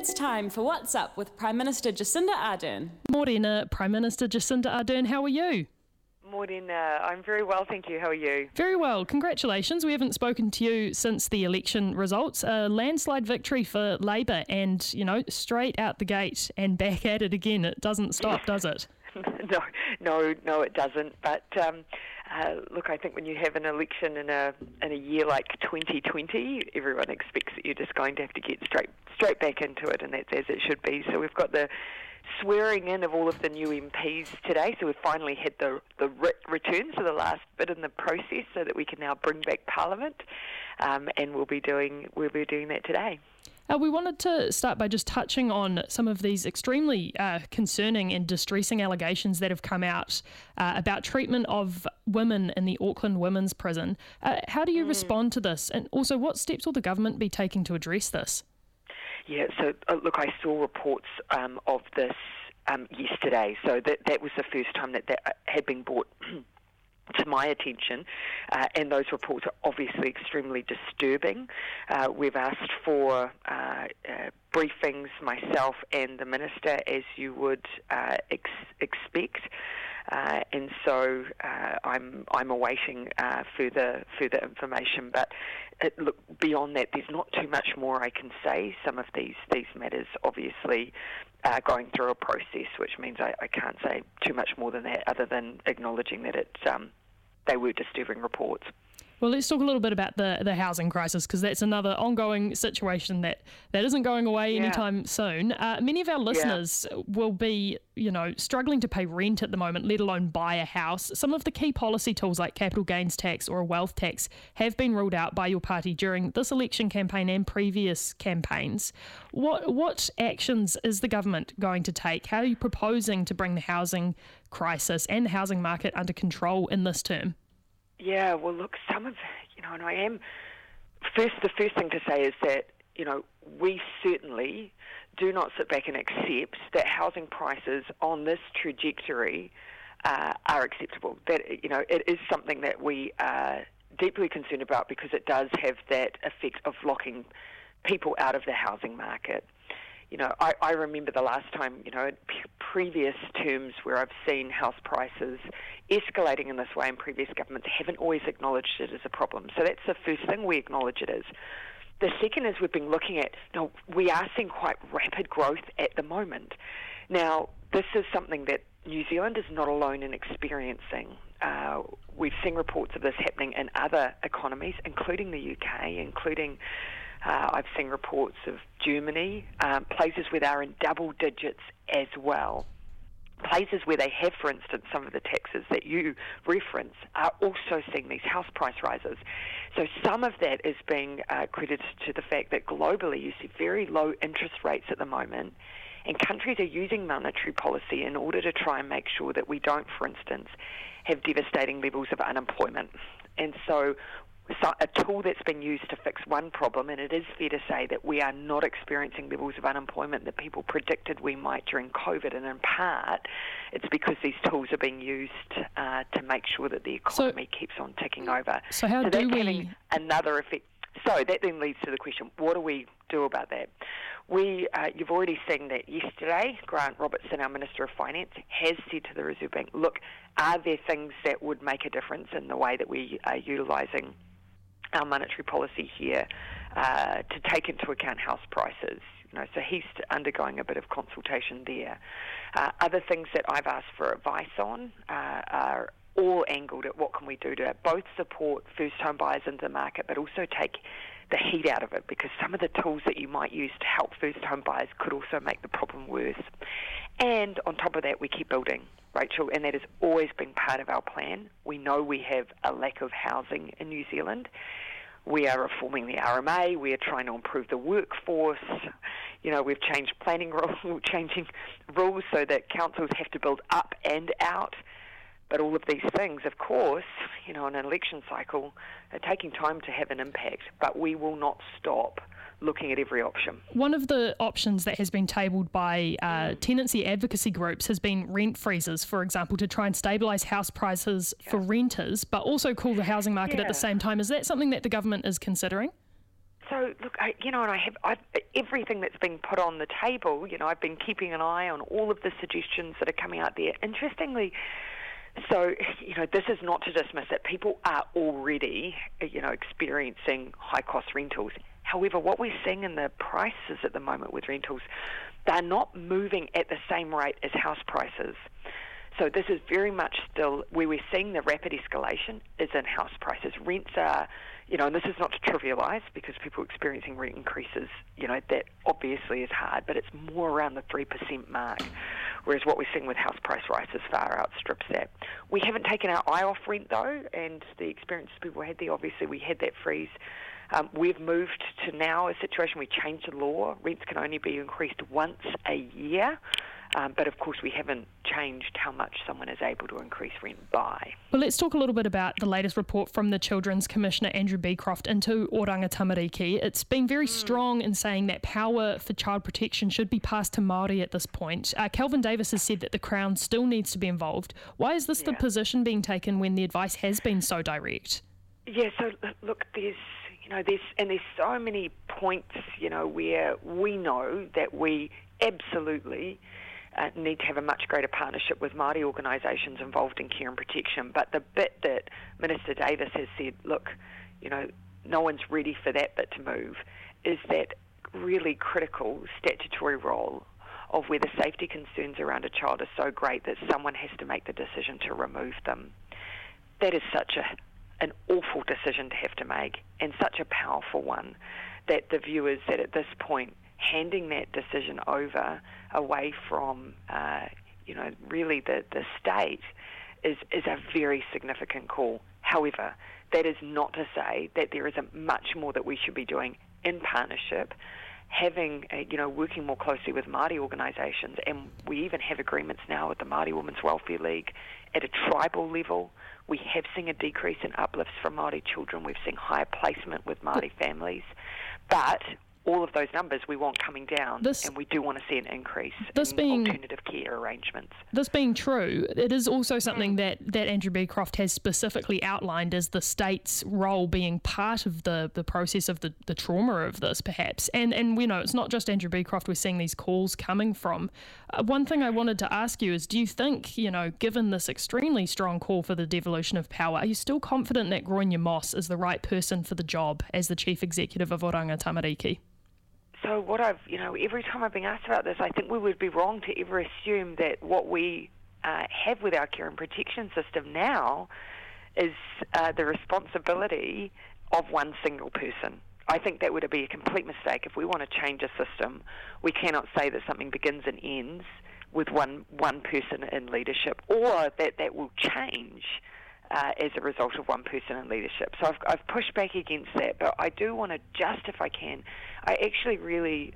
It's time for What's Up with Prime Minister Jacinda Ardern. Morena, Prime Minister Jacinda Ardern, how are you? Morena, I'm very well, thank you. How are you? Very well, congratulations. We haven't spoken to you since the election results. A landslide victory for Labour and, straight out the gate and back at it again. It doesn't stop, does it? No, it doesn't. But look, I think when you have an election in a year like 2020, everyone expects that you're just going to have to get straight back into it, and that's as it should be. So we've got the swearing in of all of the new MPs today. So we've finally had the return, so the last bit in the process, so that we can now bring back Parliament, and we'll be doing that today. We wanted to start by just touching on some of these extremely concerning and distressing allegations that have come out about treatment of women in the Auckland Women's Prison. How do you respond to this? And also, what steps will the government be taking to address this? Yeah, so look, I saw reports of this yesterday. So that was the first time that had been brought to my attention, and those reports are obviously extremely disturbing. We've asked for briefings, myself and the Minister, as you would expect, and so I'm awaiting further information. But look, beyond that, there's not too much more I can say. Some of these matters obviously are going through a process, which means I can't say too much more than that, other than acknowledging that they were disturbing reports. Well, let's talk a little bit about the housing crisis, because that's another ongoing situation that isn't going away anytime soon. Many of our listeners will be, struggling to pay rent at the moment, let alone buy a house. Some of the key policy tools like capital gains tax or a wealth tax have been ruled out by your party during this election campaign and previous campaigns. What actions is the government going to take? How are you proposing to bring the housing crisis and the housing market under control in this term? Yeah, well, look, and I am, the first thing to say is that, we certainly do not sit back and accept that housing prices on this trajectory are acceptable. That, it is something that we are deeply concerned about, because it does have that effect of locking people out of the housing market. I remember the last time, previous terms where I've seen house prices escalating in this way, and previous governments haven't always acknowledged it as a problem. So that's the first thing, we acknowledge it is. The second is we've been looking at, we are seeing quite rapid growth at the moment. Now, this is something that New Zealand is not alone in experiencing. We've seen reports of this happening in other economies, including the UK, including I've seen reports of Germany, places where they're in double digits as well. Places where they have, for instance, some of the taxes that you reference are also seeing these house price rises. So some of that is being credited to the fact that globally you see very low interest rates at the moment, and countries are using monetary policy in order to try and make sure that we don't, for instance, have devastating levels of unemployment. And so a tool that's been used to fix one problem, and it is fair to say that we are not experiencing levels of unemployment that people predicted we might during COVID, and in part it's because these tools are being used to make sure that the economy keeps on ticking over. So how do that's we... having another effect. So that then leads to the question, what do we do about that? You've already seen that yesterday, Grant Robertson, our Minister of Finance, has said to the Reserve Bank, look, are there things that would make a difference in the way that we are utilising our monetary policy here to take into account house prices? So he's undergoing a bit of consultation there. Other things that I've asked for advice on are all angled at what can we do to both support first home buyers into the market, but also take the heat out of it, because some of the tools that you might use to help first home buyers could also make the problem worse. And on top of that, we keep building, Rachel, and that has always been part of our plan. We know we have a lack of housing in New Zealand. We are reforming the RMA. We are trying to improve the workforce. We've changed planning rules, changing rules so that councils have to build up and out. But all of these things, of course, in an election cycle, are taking time to have an impact. But we will not stop looking at every option. One of the options that has been tabled by tenancy advocacy groups has been rent freezes, for example, to try and stabilise house prices for renters, but also cool the housing market at the same time. Is that something that the government is considering? so look, I've everything that's been put on the table. I've been keeping an eye on all of the suggestions that are coming out there. Interestingly, so this is not to dismiss it. People are already, experiencing high-cost rentals. However, what we're seeing in the prices at the moment with rentals, they're not moving at the same rate as house prices. So this is very much still where we're seeing the rapid escalation is in house prices. Rents are, and this is not to trivialise because people are experiencing rent increases, that obviously is hard, but it's more around the 3% mark, whereas what we're seeing with house price rises far outstrips that. We haven't taken our eye off rent though, and the experiences people had there, obviously we had that freeze. We've moved to now a situation we changed the law. Rents can only be increased once a year. But of course, we haven't changed how much someone is able to increase rent by. Well, let's talk a little bit about the latest report from the Children's Commissioner, Andrew Beecroft, into Oranga Tamariki. It's been very strong in saying that power for child protection should be passed to Māori at this point. Kelvin Davis has said that the Crown still needs to be involved. Why is this the position being taken when the advice has been so direct? Yeah, so look, there's so many points, where we know that we absolutely need to have a much greater partnership with Māori organisations involved in care and protection. But the bit that Minister Davis has said, look, no one's ready for that bit to move, is that really critical statutory role of where the safety concerns around a child are so great that someone has to make the decision to remove them. That is such an awful decision to have to make, and such a powerful one, that the view is that at this point, handing that decision away from, really the state is a very significant call. However, that is not to say that there isn't much more that we should be doing in partnership, having, working more closely with Māori organisations, and we even have agreements now with the Māori Women's Welfare League at a tribal level. We have seen a decrease in uplifts for Māori children. We've seen higher placement with Māori families. But all of those numbers we want coming down, and we do want to see an increase in alternative care arrangements. This being true, it is also something that Andrew Beecroft has specifically outlined as the state's role being part of the process of the trauma of this, perhaps. And it's not just Andrew Beecroft we're seeing these calls coming from. One thing I wanted to ask you is, do you think, given this extremely strong call for the devolution of power, are you still confident that Gráinne Moss is the right person for the job as the Chief Executive of Oranga Tamariki? So every time I've been asked about this, I think we would be wrong to ever assume that what we have with our care and protection system now is the responsibility of one single person. I think that would be a complete mistake. If we want to change a system, we cannot say that something begins and ends with one person in leadership, or that will change as a result of one person in leadership. So I've pushed back against that, but I do want to, just if I can, I actually really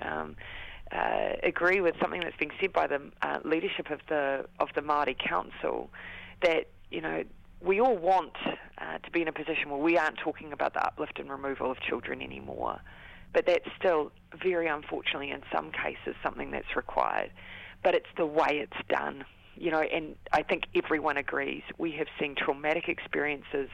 agree with something that's been said by the leadership of the Māori Council, that we all want to be in a position where we aren't talking about the uplift and removal of children anymore, but that's still very unfortunately in some cases something that's required. But it's the way it's done. And I think everyone agrees we have seen traumatic experiences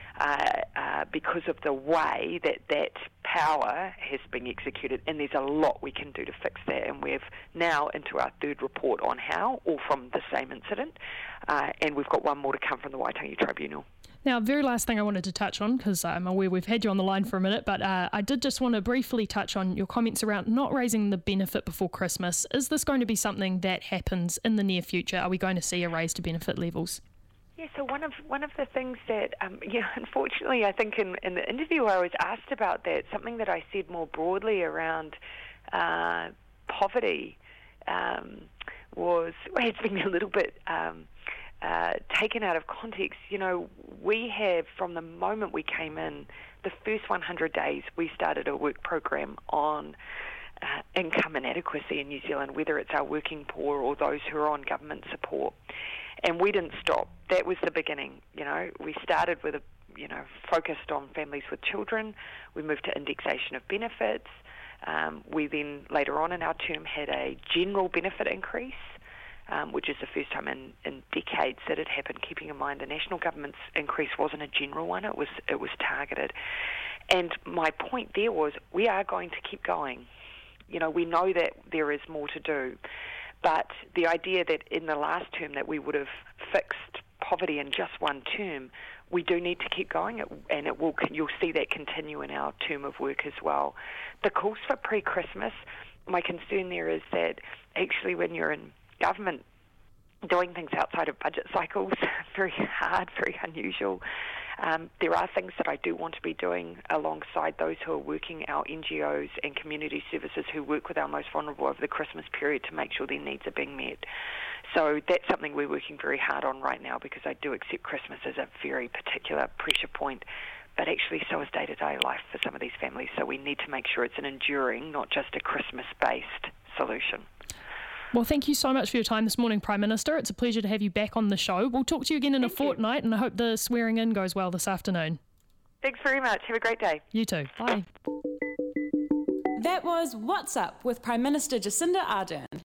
because of the way that power has been executed, and there's a lot we can do to fix that. And we've now into our third report on how, all from the same incident, and we've got one more to come from the Waitangi Tribunal. Now, very last thing I wanted to touch on, because I'm aware we've had you on the line for a minute, but I did just want to briefly touch on your comments around not raising the benefit before Christmas. Is this going to be something that happens in the near future? Are we going to see a raise to benefit levels? Yeah, so one of the things that, unfortunately, I think in the interview I was asked about that, something that I said more broadly around poverty it's been a little bit taken out of context. We have, from the moment we came in, the first 100 days, we started a work program on income inadequacy in New Zealand, whether it's our working poor or those who are on government support. And we didn't stop. That was the beginning. We started with focused on families with children. We moved to indexation of benefits. We then, later on in our term, had a general benefit increase, which is the first time in decades that it happened, keeping in mind the national government's increase wasn't a general one, it was targeted. And my point there was, we are going to keep going. We know that there is more to do. But the idea that in the last term that we would have fixed poverty in just one term, we do need to keep going, and you'll see that continue in our term of work as well. The calls for pre-Christmas, my concern there is that actually when you're in government, doing things outside of budget cycles, very hard, very unusual. There are things that I do want to be doing alongside those who are working, our NGOs and community services who work with our most vulnerable over the Christmas period to make sure their needs are being met. So that's something we're working very hard on right now, because I do accept Christmas as a very particular pressure point, but actually so is day-to-day life for some of these families. So we need to make sure it's an enduring, not just a Christmas-based solution. Well, thank you so much for your time this morning, Prime Minister. It's a pleasure to have you back on the show. We'll talk to you again in a fortnight, and I hope the swearing in goes well this afternoon. Thanks very much. Have a great day. You too. Bye. That was What's Up with Prime Minister Jacinda Ardern.